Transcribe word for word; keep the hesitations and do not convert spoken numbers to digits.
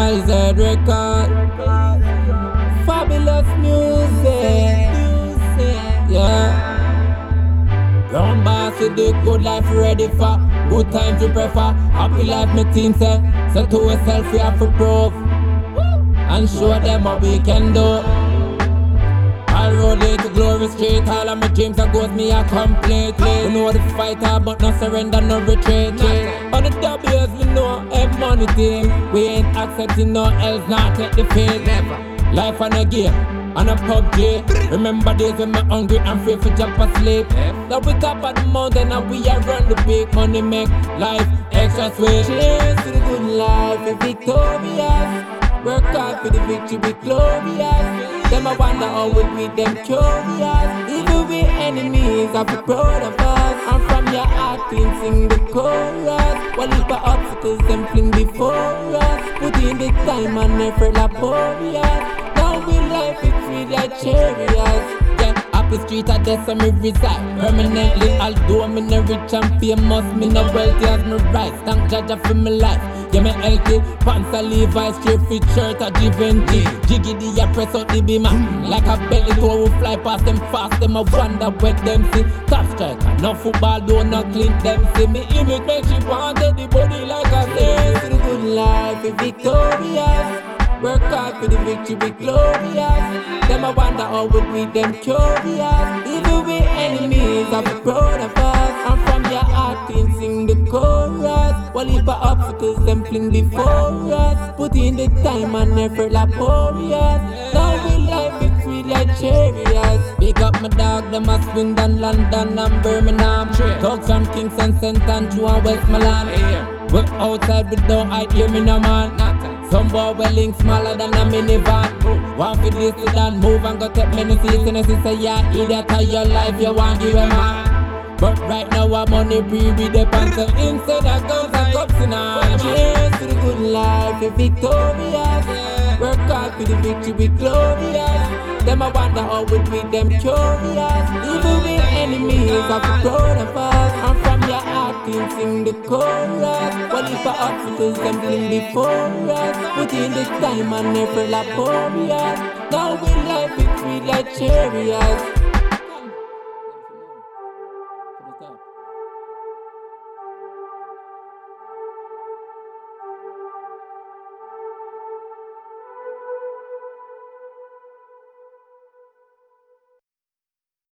Miles Head record. Fabulous music. Yeah. Brown boss with the good life ready for. Good times we prefer. Happy life me team say. So to yourself we have to prove and show them what we can do. All road lead to glory street. All of my dreams and goals me are complete. We know the fighter but no surrender, no retreat. On the W's we know a money team. We ain't accepting no else, not take the field. Never. Life on a game, on a P U B G. Remember days when me hungry and free for jump asleep. Now we top of the mountain and we are run the big money, make life extra sweet. Cheers to the good life, we victorious. Work hard for the victory, we glorious. Them I wonder how we beat them curious. Even we enemies, I be proud of us. And from your heart clean, sing the chorus. While if the obstacles them fling before us. Put in the time and effort laborious. Now we life it's sweet like chariots. Yeah, happy street at death so me reside permanently. Although me no rich and famous, me no wealthy as me rise. Thank Jaja for my life. Yeah, me healthy, pants a Levi's, straight fit shirt a Givenchy. Jiggy the a press out the beamer. Like a belly tour will fly past them fast. Them a wonder what them see. Top striker, no football, do not clean them see. Me image make she wanted the body like a say. To the good life, we victorious. Work hard for the victory, we glorious. Them a wonder how we beat them curious. Even we enemies, I be proud of us. And from your heart, clean, sing the chorus. While if the obstacles them fling before us. Put in the time and effort laborious. Now we life it's sweet like chariots. Big up my dog, them a Swindon, London and Birmingham. Dogs from Kingston, Saint Andrew and Westmoreland. We outside we don't hide, hear me no man. Some boy well link smaller than a minivan. One for this to that move and go take many seats. And I say yeah, idiot of your life you want give a man. But right now I'm on the breed with the pants. So instead of guns and cups in hand. Cheers to the good life, we victorious. Work hard for the victory, we glorious. Them I wonder how we beat them curious. Even we enemies, I be proud of us. And from your heart, clean, sing the chorus. While if the obstacles them fling before us. Put in the time and effort laborious. Now we life it's sweet like chariots.